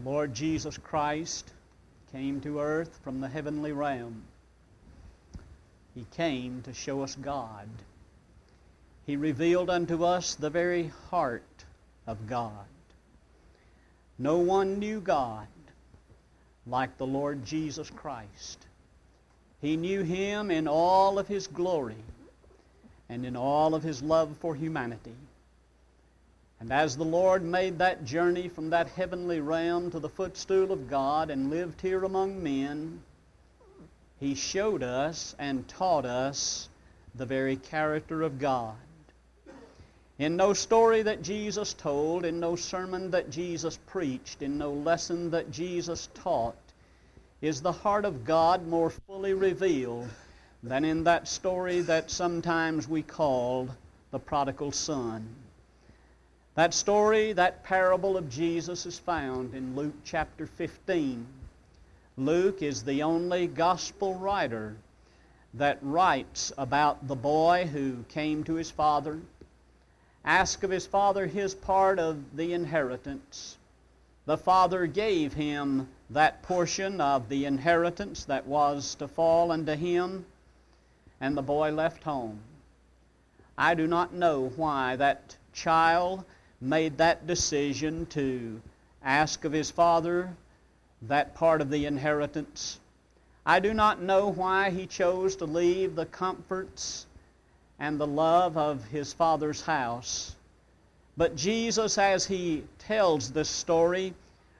Lord Jesus Christ came to earth from the heavenly realm. He came to show us God. He revealed unto us the very heart of God. No one knew God like the Lord Jesus Christ. He knew Him in all of His glory and in all of His love for humanity. And as the Lord made that journey from that heavenly realm to the footstool of God and lived here among men, He showed us and taught us the very character of God. In no story that Jesus told, in no sermon that Jesus preached, in no lesson that Jesus taught, is the heart of God more fully revealed than in that story that sometimes we call the prodigal son. That story, that parable of Jesus, is found in Luke chapter 15. Luke is the only gospel writer that writes about the boy who came to his father, asked of his father his part of the inheritance. The father gave him that portion of the inheritance that was to fall unto him, and the boy left home. I do not know why that child made that decision to ask of his father that part of the inheritance. I do not know why he chose to leave the comforts and the love of his father's house. But Jesus, as He tells this story,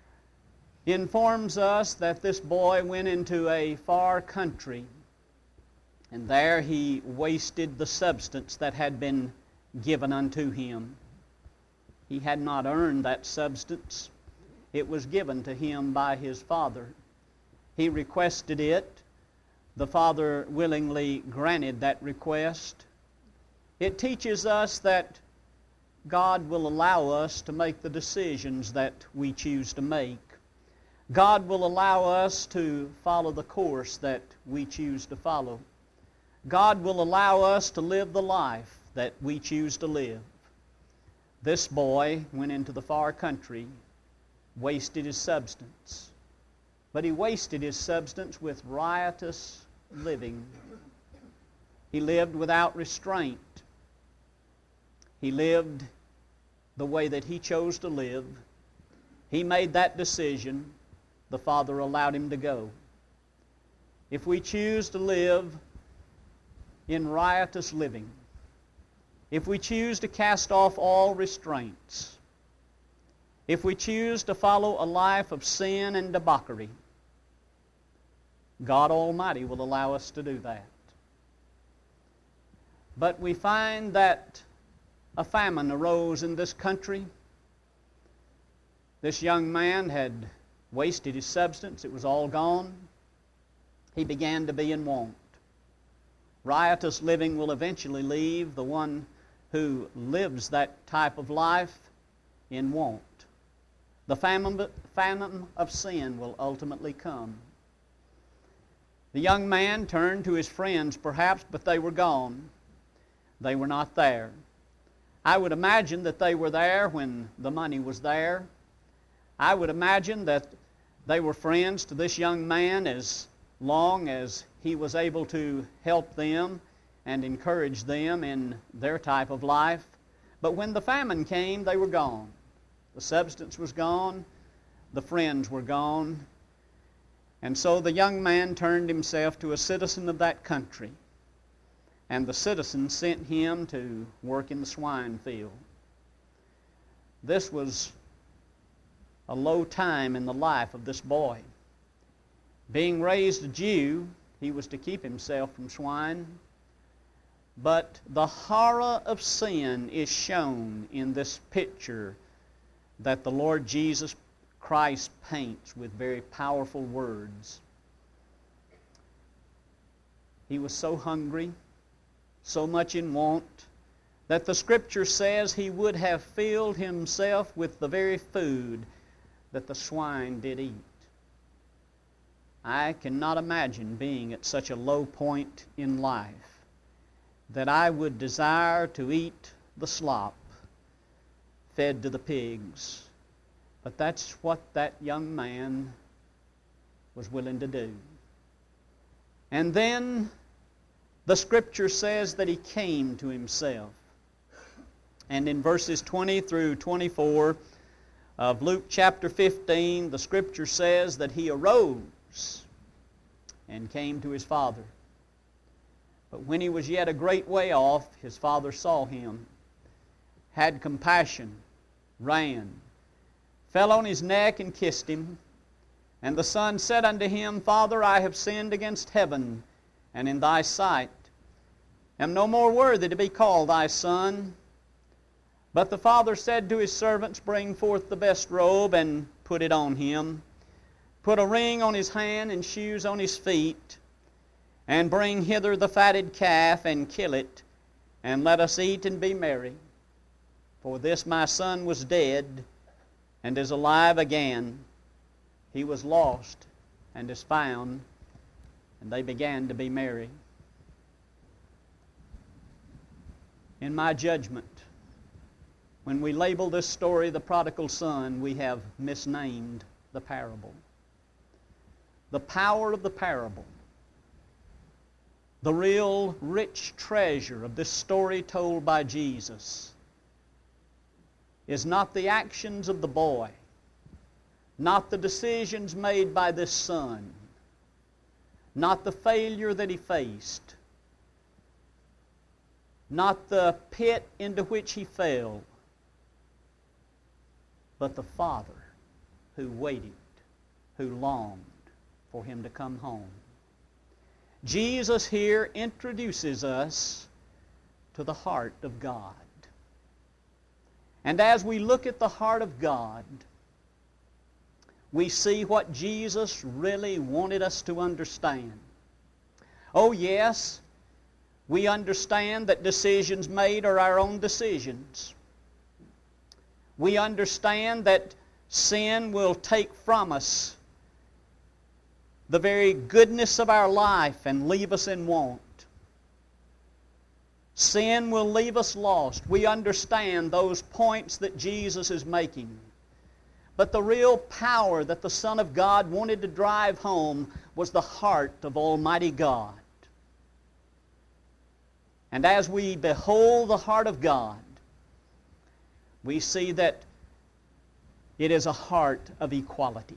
informs us that this boy went into a far country, and there he wasted the substance that had been given unto him. He had not earned that substance. It was given to him by his father. He requested it. The father willingly granted that request. It teaches us that God will allow us to make the decisions that we choose to make. God will allow us to follow the course that we choose to follow. God will allow us to live the life that we choose to live. This boy went into the far country, wasted his substance. But he wasted his substance with riotous living. He lived without restraint. He lived the way that he chose to live. He made that decision. The Father allowed him to go. If we choose to live in riotous living, if we choose to cast off all restraints, if we choose to follow a life of sin and debauchery, God Almighty will allow us to do that. But we find that a famine arose in this country. This young man had wasted his substance. It was all gone. He began to be in want. Riotous living will eventually leave the one who lives that type of life in want. The famine of sin will ultimately come. The young man turned to his friends perhaps, but they were gone. They were not there. I would imagine that they were there when the money was there. I would imagine that they were friends to this young man as long as he was able to help them and encourage them in their type of life. But when the famine came, they were gone. The substance was gone. The friends were gone. And so the young man turned himself to a citizen of that country. And the citizen sent him to work in the swine field. This was a low time in the life of this boy. Being raised a Jew, he was to keep himself from swine. But the horror of sin is shown in this picture that the Lord Jesus Christ paints with very powerful words. He was so hungry, so much in want, that the Scripture says he would have filled himself with the very food that the swine did eat. I cannot imagine being at such a low point in life that I would desire to eat the slop fed to the pigs, But that's what that young man was willing to do. And then the Scripture says that he came to himself. And in verses 20 through 24 of Luke chapter 15, the Scripture says that he arose and came to his father. But when he was yet a great way off, his father saw him, had compassion, ran, fell on his neck and kissed him. And the son said unto him, Father, I have sinned against heaven and in thy sight, am no more worthy to be called thy son. But the father said to his servants, Bring forth the best robe and put it on him. Put a ring on his hand and shoes on his feet. And bring hither the fatted calf and kill it, and let us eat and be merry. For this my son was dead and is alive again. He was lost and is found. And they began to be merry. In my judgment, when we label this story the prodigal son, we have misnamed the parable. The power of the parable, the real rich treasure of this story told by Jesus, is not the actions of the boy, not the decisions made by this son, not the failure that he faced, not the pit into which he fell, but the Father who waited, who longed for him to come home. Jesus here introduces us to the heart of God. And as we look at the heart of God, we see what Jesus really wanted us to understand. Oh yes, we understand that decisions made are our own decisions. We understand that sin will take from us the very goodness of our life and leave us in want. Sin will leave us lost. We understand those points that Jesus is making. But the real power that the Son of God wanted to drive home was the heart of Almighty God. And as we behold the heart of God, we see that it is a heart of equality.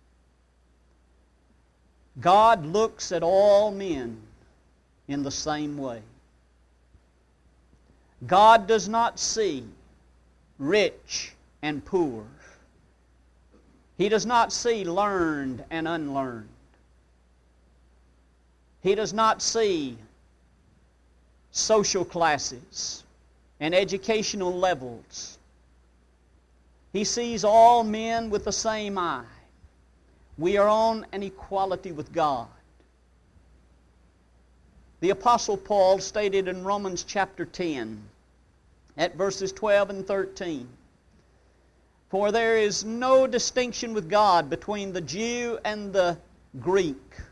God looks at all men in the same way. God does not see rich and poor. He does not see learned and unlearned. He does not see social classes and educational levels. He sees all men with the same eye. We are on an equality with God. The Apostle Paul stated in Romans chapter 10 at verses 12 and 13, For there is no distinction with God between the Jew and the Greek.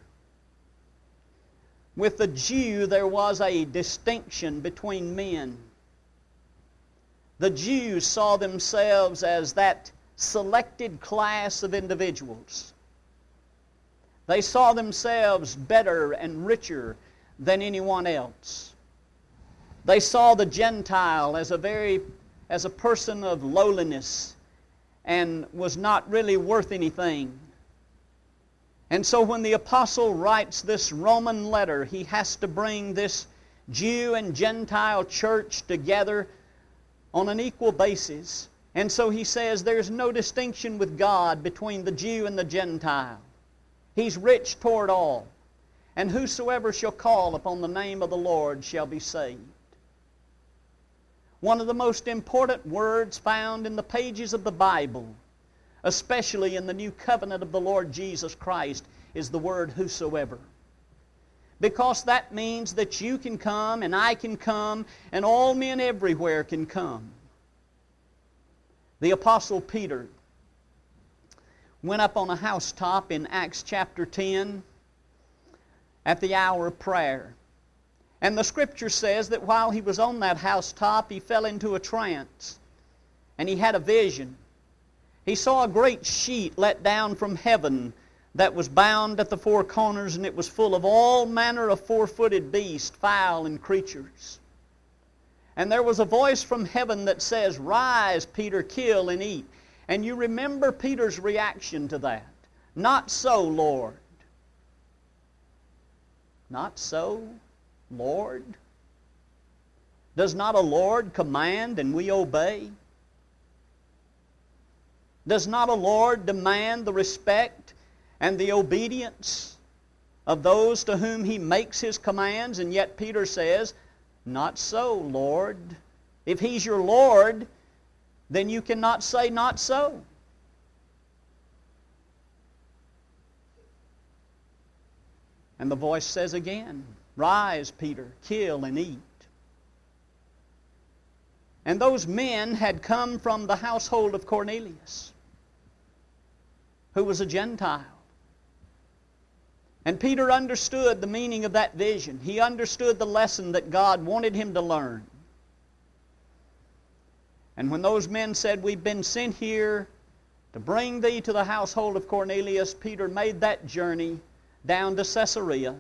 With the Jew there was a distinction between men. The Jews saw themselves as that selected class of individuals. They saw themselves better and richer than anyone else. They saw the Gentile as a person of lowliness and was not really worth anything. And so when the apostle writes this Roman letter, he has to bring this Jew and Gentile church together on an equal basis. And so he says there's no distinction with God between the Jew and the Gentile. He's rich toward all. And whosoever shall call upon the name of the Lord shall be saved. One of the most important words found in the pages of the Bible, especially in the new covenant of the Lord Jesus Christ, is the word whosoever. Because that means that you can come and I can come and all men everywhere can come. The Apostle Peter went up on a housetop in Acts chapter 10 at the hour of prayer. And the Scripture says that while he was on that housetop, he fell into a trance. And he had a vision. He saw a great sheet let down from heaven that was bound at the four corners, and it was full of all manner of four-footed beasts, fowl, and creatures. And there was a voice from heaven that says, "Rise, Peter, kill and eat." And you remember Peter's reaction to that. "Not so, Lord." Not so, Lord? Does not a Lord command and we obey? Does not a Lord demand the respect and the obedience of those to whom He makes His commands? And yet Peter says, "Not so, Lord." If He's your Lord, then you cannot say, "Not so." And the voice says again, "Rise, Peter, kill and eat." And those men had come from the household of Cornelius, who was a Gentile. And Peter understood the meaning of that vision. He understood the lesson that God wanted him to learn. And when those men said, "We've been sent here to bring thee to the household of Cornelius," Peter made that journey down to Caesarea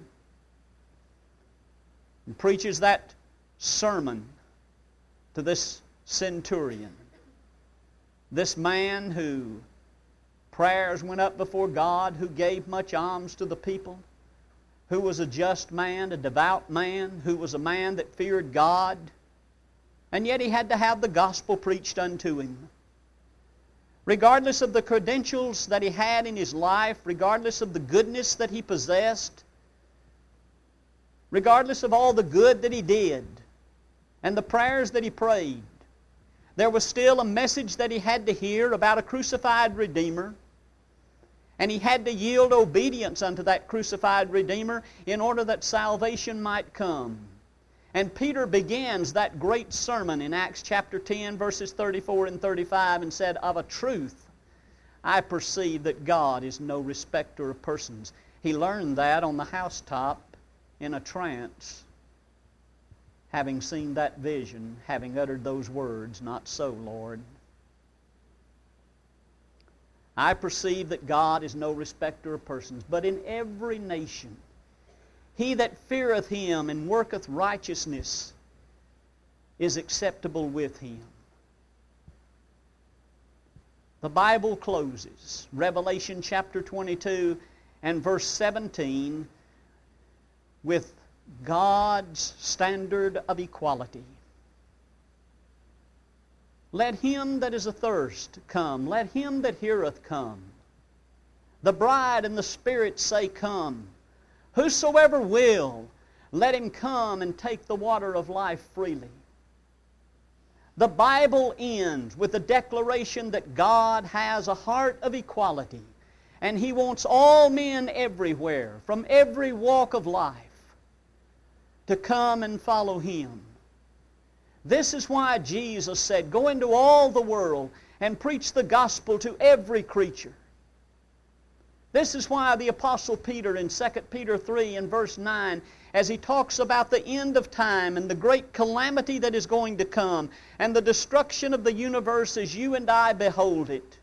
and preaches that sermon to this centurion. This man who prayers went up before God, who gave much alms to the people, who was a just man, a devout man, who was a man that feared God, and yet he had to have the gospel preached unto him. Regardless of the credentials that he had in his life, regardless of the goodness that he possessed, regardless of all the good that he did and the prayers that he prayed, there was still a message that he had to hear about a crucified Redeemer, and he had to yield obedience unto that crucified Redeemer in order that salvation might come. And Peter begins that great sermon in Acts chapter 10, verses 34 and 35, and said, "Of a truth, I perceive that God is no respecter of persons." He learned that on the housetop in a trance, having seen that vision, having uttered those words, "Not so, Lord." I perceive that God is no respecter of persons, but in every nation he that feareth Him and worketh righteousness is acceptable with Him. The Bible closes, Revelation chapter 22 and verse 17, with God's standard of equality. "Let him that is athirst come, let him that heareth come. The bride and the Spirit say, Come. Whosoever will, let him come and take the water of life freely." The Bible ends with the declaration that God has a heart of equality, and He wants all men everywhere, from every walk of life, to come and follow Him. This is why Jesus said, "Go into all the world and preach the gospel to every creature." This is why the Apostle Peter in 2 Peter 3 and verse 9, as he talks about the end of time and the great calamity that is going to come and the destruction of the universe as you and I behold it.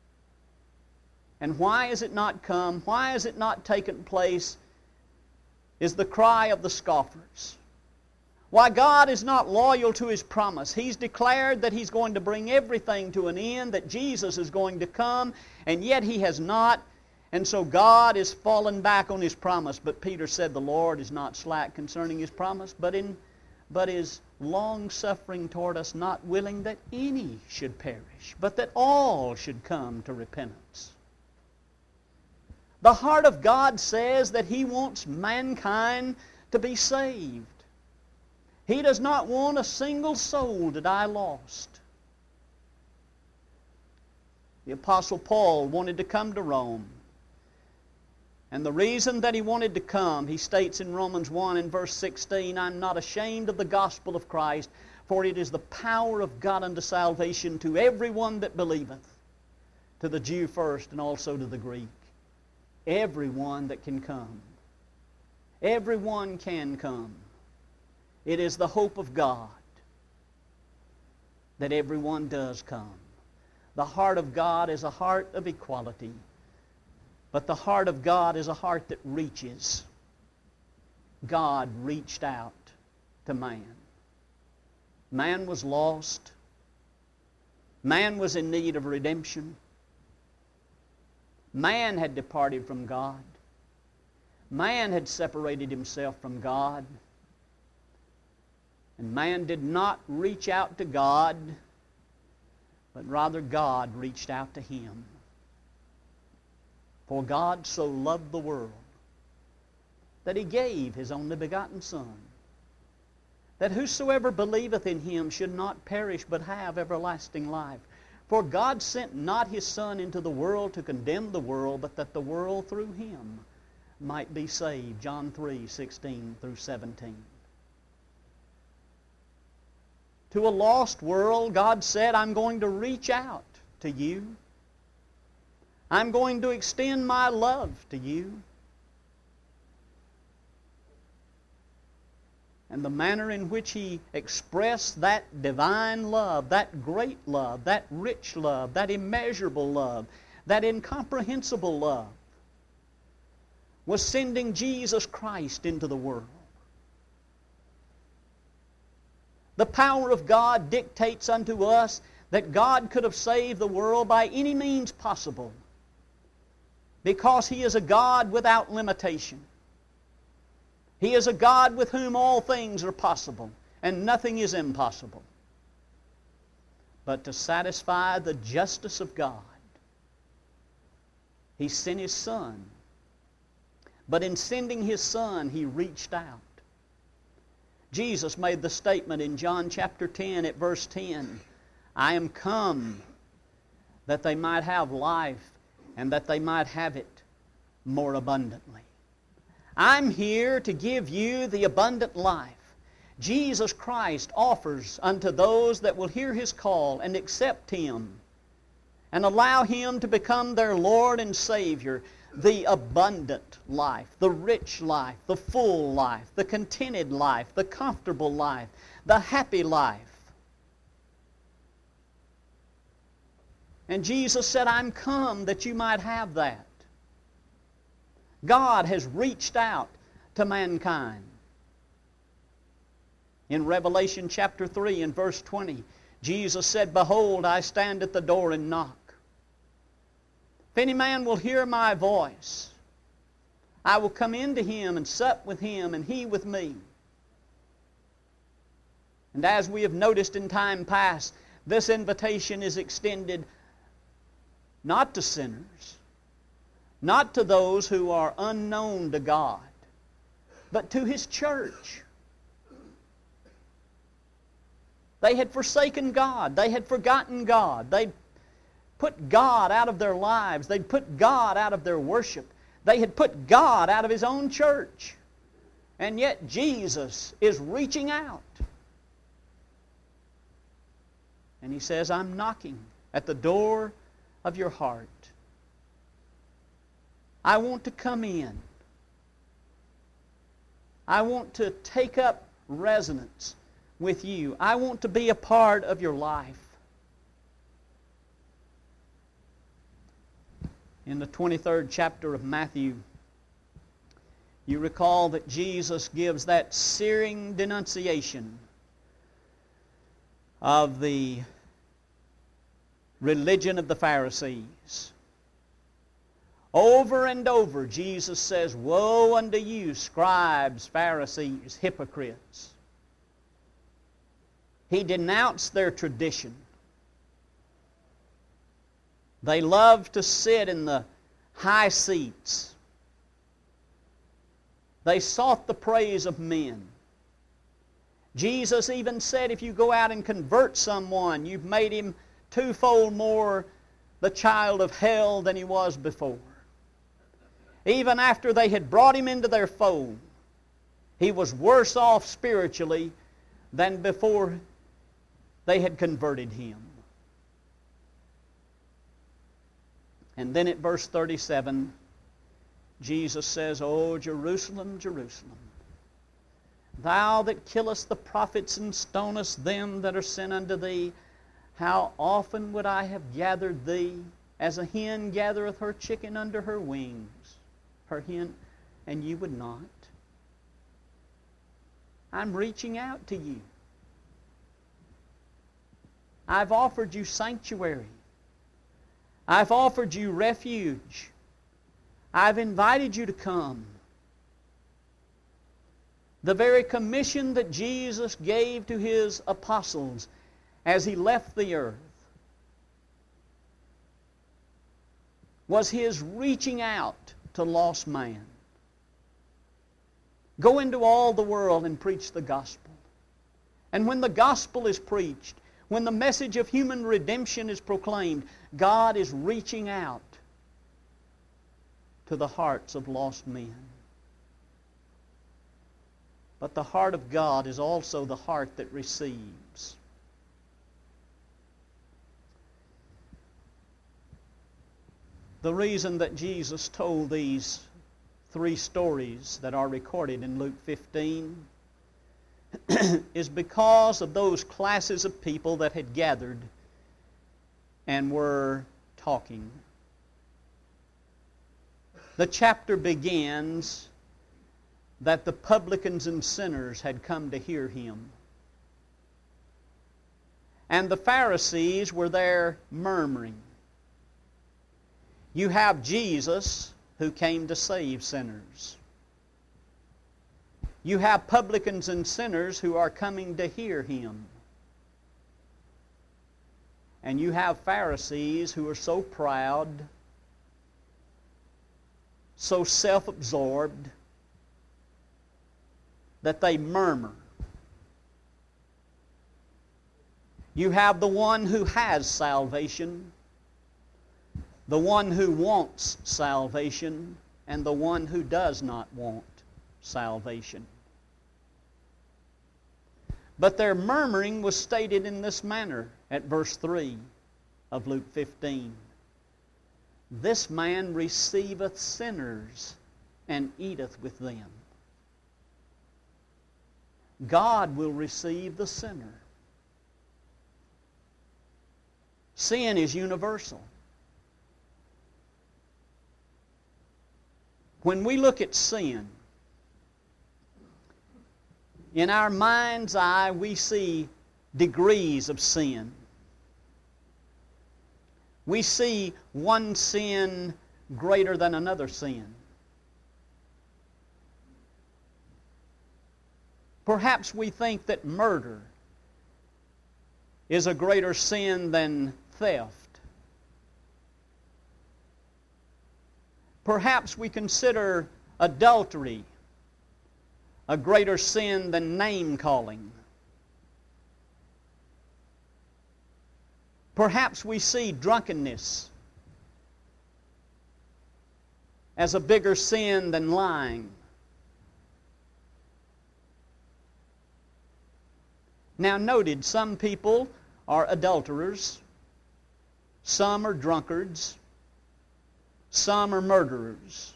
And why is it not come? Why has it not taken place? Is the cry of the scoffers. Why God is not loyal to His promise. He's declared that He's going to bring everything to an end, that Jesus is going to come, and yet He has not. And so God is fallen back on His promise. But Peter said the Lord is not slack concerning His promise, but is long-suffering toward us, not willing that any should perish, but that all should come to repentance. The heart of God says that He wants mankind to be saved. He does not want a single soul to die lost. The Apostle Paul wanted to come to Rome. And the reason that he wanted to come, he states in Romans 1 and verse 16, "I'm not ashamed of the gospel of Christ, for it is the power of God unto salvation to everyone that believeth, to the Jew first and also to the Greek." Everyone that can come. Everyone can come. It is the hope of God that everyone does come. The heart of God is a heart of equality. But the heart of God is a heart that reaches. God reached out to man. Man was lost. Man was in need of redemption. Man had departed from God. Man had separated himself from God. And man did not reach out to God, but rather God reached out to him. For God so loved the world that He gave His only begotten Son, that whosoever believeth in Him should not perish but have everlasting life. For God sent not His Son into the world to condemn the world, but that the world through Him might be saved. John 3:16 through 17. To a lost world, God said, I'm going to reach out to you. I'm going to extend my love to you. And the manner in which He expressed that divine love, that great love, that rich love, that immeasurable love, that incomprehensible love, was sending Jesus Christ into the world. The power of God dictates unto us that God could have saved the world by any means possible, because He is a God without limitation. He is a God with whom all things are possible, and nothing is impossible. But to satisfy the justice of God, He sent His Son. But in sending His Son, He reached out. Jesus made the statement in John chapter 10 at verse 10, I am come that they might have life, and that they might have it more abundantly. I'm here to give you the abundant life. Jesus Christ offers unto those that will hear His call and accept Him and allow Him to become their Lord and Savior, the abundant life, the rich life, the full life, the contented life, the comfortable life, the happy life. And Jesus said, I'm come that you might have that. God has reached out to mankind. In Revelation chapter 3 and verse 20, Jesus said, Behold, I stand at the door and knock. If any man will hear my voice, I will come into him and sup with him and he with me. And as we have noticed in time past, this invitation is extended not to sinners, not to those who are unknown to God, but to His church. They had forsaken God. They had forgotten God. They'd put God out of their lives. They'd put God out of their worship. They had put God out of His own church. And yet Jesus is reaching out. And He says, I'm knocking at the door of your heart. I want to come in. I want to take up residence with you. I want to be a part of your life. In the 23rd chapter of Matthew, you recall that Jesus gives that searing denunciation of the religion of the Pharisees. Over and over, Jesus says, Woe unto you, scribes, Pharisees, hypocrites. He denounced their tradition. They loved to sit in the high seats. They sought the praise of men. Jesus even said, if you go out and convert someone, you've made him twofold more the child of hell than he was before. Even after they had brought him into their fold, he was worse off spiritually than before they had converted him. And then at verse 37, Jesus says, O Jerusalem, Jerusalem, thou that killest the prophets and stonest them that are sent unto thee, how often would I have gathered thee, as a hen gathereth her chicken under her wings, her hen, and you would not. I'm reaching out to you. I've offered you sanctuary. I've offered you refuge. I've invited you to come. The very commission that Jesus gave to His apostles as He left the earth was His reaching out to lost man. Go into all the world and preach the gospel. And when the gospel is preached, when the message of human redemption is proclaimed, God is reaching out to the hearts of lost men. But the heart of God is also the heart that receives. The reason that Jesus told these 3 stories that are recorded in Luke 15 is because of those classes of people that had gathered and were talking. The chapter begins that the publicans and sinners had come to hear Him. And the Pharisees were there murmuring. You have Jesus who came to save sinners. You have publicans and sinners who are coming to hear Him. And you have Pharisees who are so proud, so self-absorbed, that they murmur. You have the one who has salvation, the one who wants salvation, and the one who does not want salvation. But their murmuring was stated in this manner at verse 3 of Luke 15. This man receiveth sinners and eateth with them. God will receive the sinner. Sin is universal. When we look at sin, in our mind's eye we see degrees of sin. We see one sin greater than another sin. Perhaps we think that murder is a greater sin than theft. Perhaps we consider adultery a greater sin than name-calling. Perhaps we see drunkenness as a bigger sin than lying. Now noted, some people are adulterers, some are drunkards, some are murderers.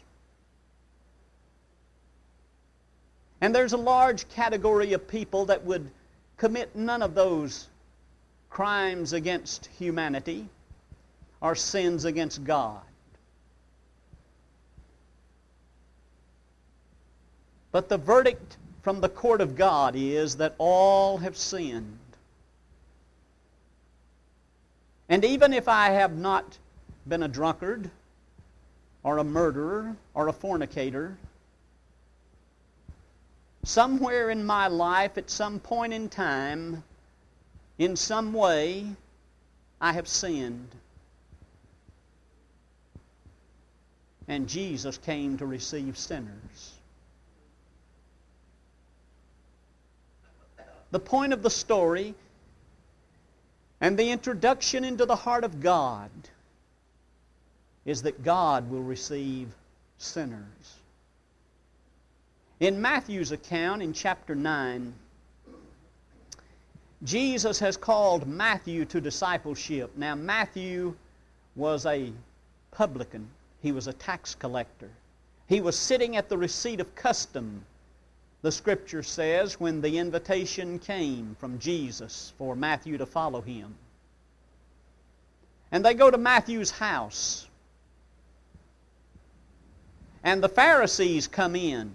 And there's a large category of people that would commit none of those crimes against humanity or sins against God. But the verdict from the court of God is that all have sinned. And even if I have not been a drunkard or a murderer or a fornicator, somewhere in my life at some point in time, in some way, I have sinned. And Jesus came to receive sinners. The point of the story and the introduction into the heart of God is that God will receive sinners. In Matthew's account in chapter 9, Jesus has called Matthew to discipleship. Now, Matthew was a publican. He was a tax collector. He was sitting at the receipt of custom, the Scripture says, when the invitation came from Jesus for Matthew to follow him. And they go to Matthew's house. And the Pharisees come in.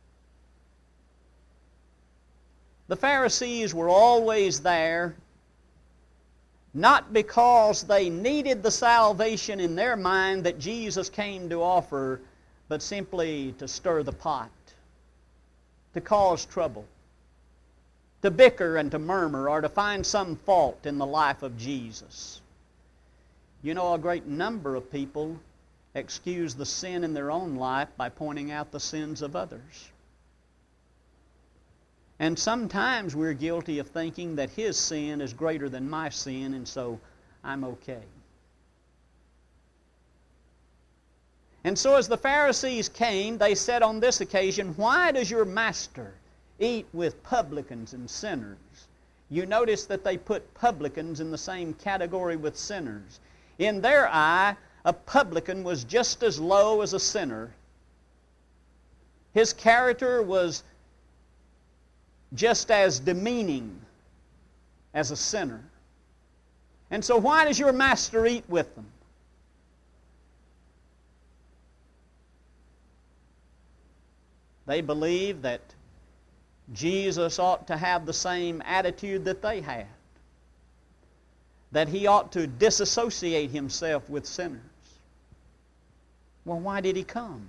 The Pharisees were always there, not because they needed the salvation in their mind that Jesus came to offer, but simply to stir the pot, to cause trouble, to bicker and to murmur, or to find some fault in the life of Jesus. You know, a great number of people excuse the sin in their own life by pointing out the sins of others. And sometimes we're guilty of thinking that his sin is greater than my sin, and so I'm okay. And so as the Pharisees came, they said on this occasion, "Why does your master eat with publicans and sinners?" You notice that they put publicans in the same category with sinners. In their eye, a publican was just as low as a sinner. His character was just as demeaning as a sinner. And so why does your master eat with them? They believe that Jesus ought to have the same attitude that they had, that he ought to disassociate himself with sinners. Well, why did he come?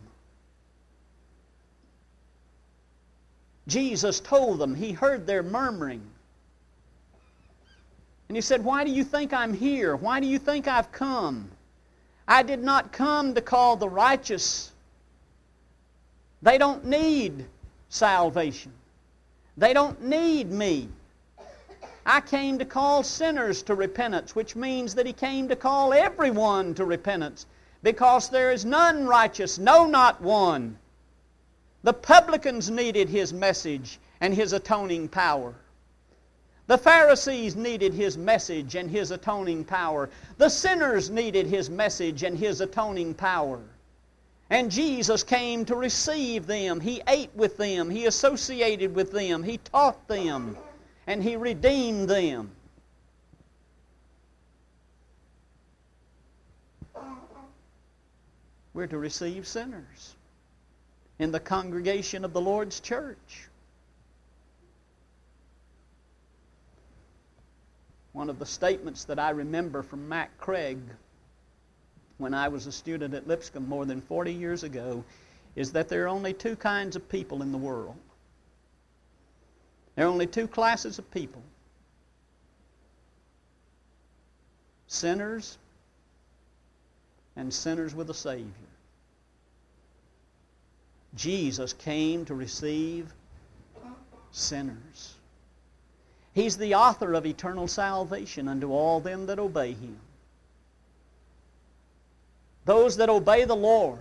Jesus told them. He heard their murmuring. And he said, "Why do you think I'm here? Why do you think I've come? I did not come to call the righteous. They don't need salvation. They don't need me. I came to call sinners to repentance," which means that he came to call everyone to repentance, because there is none righteous, no, not one. The publicans needed his message and his atoning power. The Pharisees needed his message and his atoning power. The sinners needed his message and his atoning power. And Jesus came to receive them. He ate with them. He associated with them. He taught them. And he redeemed them. We're to receive sinners in the congregation of the Lord's church. One of the statements that I remember from Mac Craig when I was a student at Lipscomb more than 40 years ago is that there are only two kinds of people in the world. There are only two classes of people: sinners and sinners with a Savior. Jesus came to receive sinners. He's the author of eternal salvation unto all them that obey him. Those that obey the Lord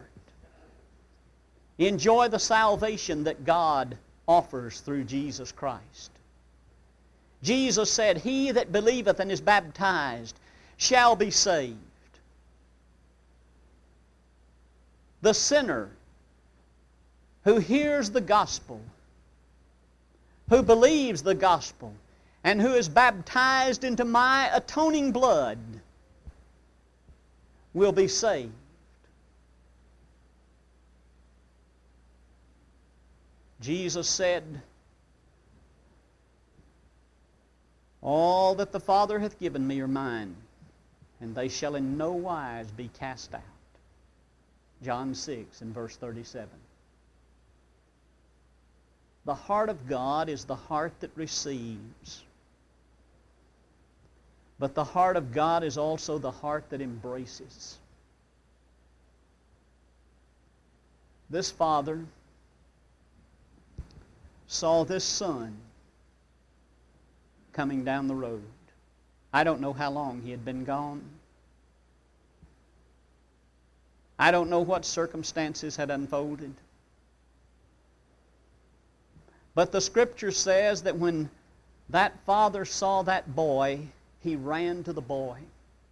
enjoy the salvation that God offers through Jesus Christ. Jesus said, "He that believeth and is baptized shall be saved." The sinner who hears the gospel, who believes the gospel, and who is baptized into my atoning blood will be saved. Jesus said, "All that the Father hath given me are mine, and they shall in no wise be cast out." John 6 and verse 37. The heart of God is the heart that receives. But the heart of God is also the heart that embraces. This father saw this son coming down the road. I don't know how long he had been gone. I don't know what circumstances had unfolded. But the Scripture says that when that father saw that boy, he ran to the boy.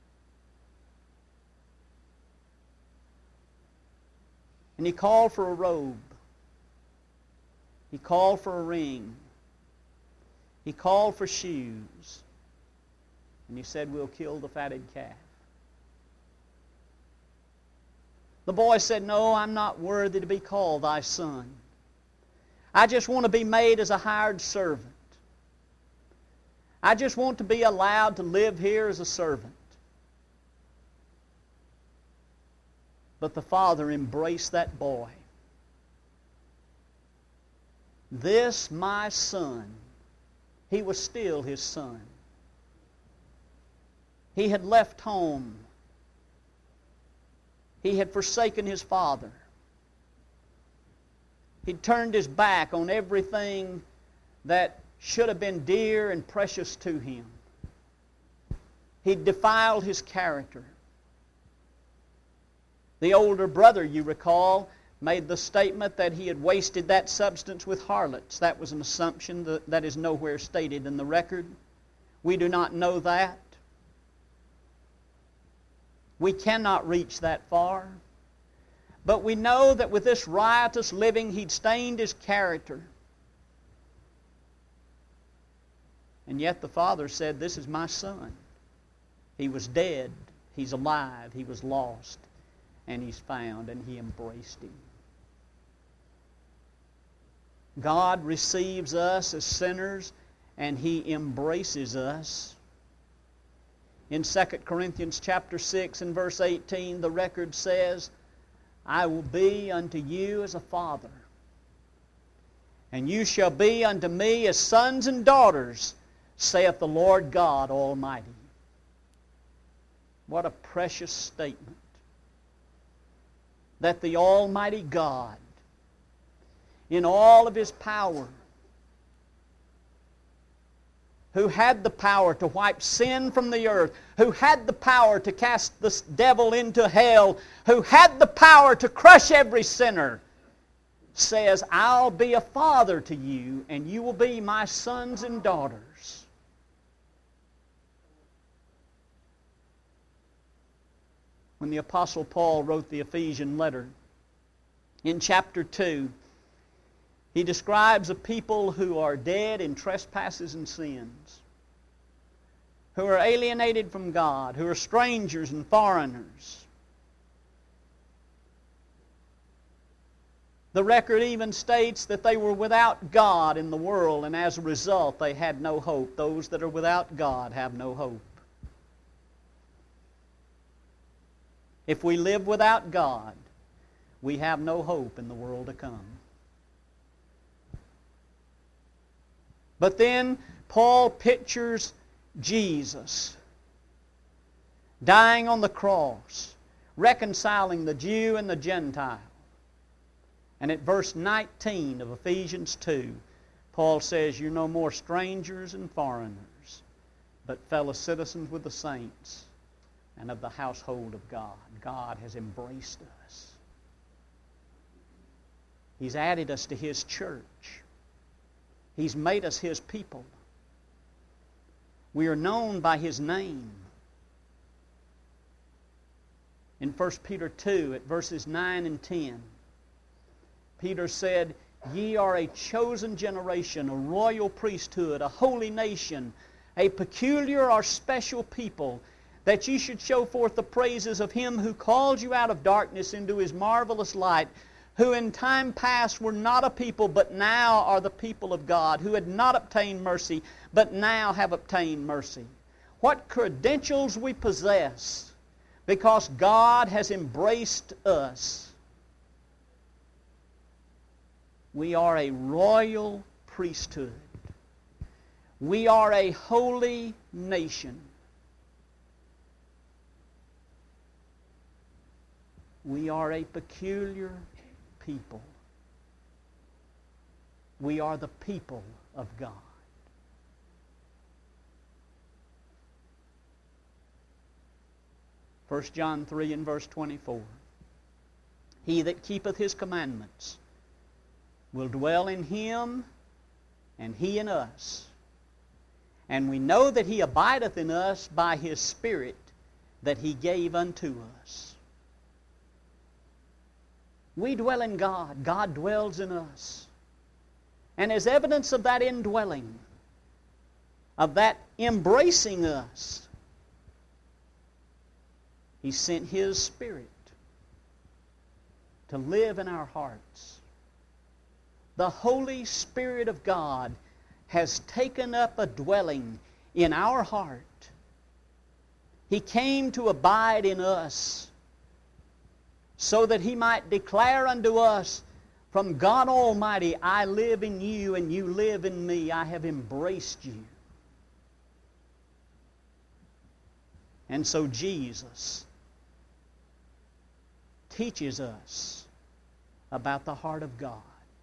And he called for a robe. He called for a ring. He called for shoes. And he said, "We'll kill the fatted calf." The boy said, "No, I'm not worthy to be called thy son. I just want to be made as a hired servant. I just want to be allowed to live here as a servant." But the father embraced that boy. "This my son." He was still his son. He had left home. He had forsaken his father. He'd turned his back on everything that should have been dear and precious to him. He'd defiled his character. The older brother, you recall, made the statement that he had wasted that substance with harlots. That was an assumption that is nowhere stated in the record. We do not know that. We cannot reach that far. But we know that with this riotous living, he'd stained his character. And yet the father said, "This is my son. He was dead, he's alive, he was lost, and he's found," and he embraced him. God receives us as sinners, and he embraces us. In 2 Corinthians chapter 6 and verse 18, the record says, "I will be unto you as a father, and you shall be unto me as sons and daughters, saith the Lord God Almighty." What a precious statement. That the Almighty God, in all of His power, who had the power to wipe sin from the earth, who had the power to cast the devil into hell, who had the power to crush every sinner, says, "I'll be a father to you, and you will be my sons and daughters." When the Apostle Paul wrote the Ephesian letter, in chapter 2, he describes a people who are dead in trespasses and sins, who are alienated from God, who are strangers and foreigners. The record even states that they were without God in the world, and as a result they had no hope. Those that are without God have no hope. If we live without God, we have no hope in the world to come. But then Paul pictures Jesus dying on the cross, reconciling the Jew and the Gentile. And at verse 19 of Ephesians 2, Paul says, "You're no more strangers and foreigners, but fellow citizens with the saints and of the household of God." God has embraced us. He's added us to His church. He's made us His people. We are known by His name. In 1 Peter 2, at verses 9 and 10, Peter said, "Ye are a chosen generation, a royal priesthood, a holy nation, a peculiar or special people, that ye should show forth the praises of Him who called you out of darkness into His marvelous light, who in time past were not a people, but now are the people of God, who had not obtained mercy, but now have obtained mercy." What credentials we possess because God has embraced us. We are a royal priesthood. We are a holy nation. We are a peculiar people. We are the people of God. First John 3 and verse 24. "He that keepeth His commandments will dwell in Him, and He in us. And we know that He abideth in us by His Spirit that He gave unto us." We dwell in God. God dwells in us. And as evidence of that indwelling, of that embracing us, He sent His Spirit. to live in our hearts. The Holy Spirit of God has taken up a dwelling in our heart. He came to abide in us so that He might declare unto us from God Almighty, I live in you and you live in me. I have embraced you. And so Jesus teaches us about the heart of God.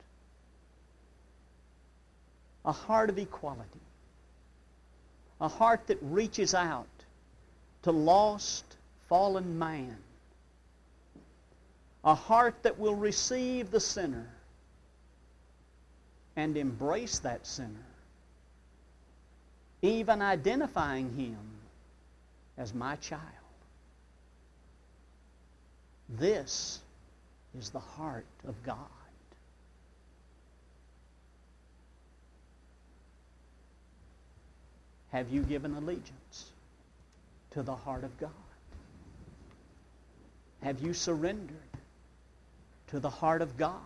A heart of equality. A heart that reaches out to lost, fallen man. A heart that will receive the sinner and embrace that sinner, even identifying him as my child. This is the heart of God. Have you given allegiance to the heart of God? Have you surrendered to the heart of God?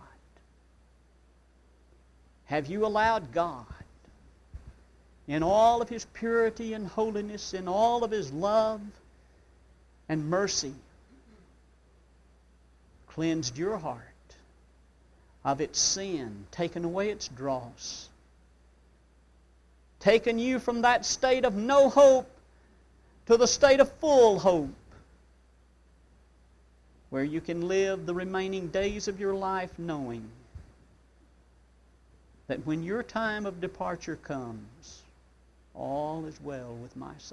Have you allowed God, in all of His purity and holiness, in all of His love and mercy, cleansed your heart of its sin, taken away its dross, taken you from that state of no hope to the state of full hope, where you can live the remaining days of your life knowing that when your time of departure comes, all is well with my soul.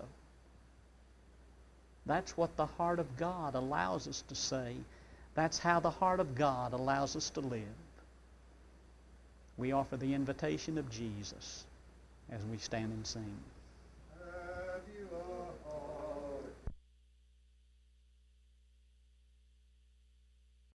That's what the heart of God allows us to say. That's how the heart of God allows us to live. We offer the invitation of Jesus as we stand and sing.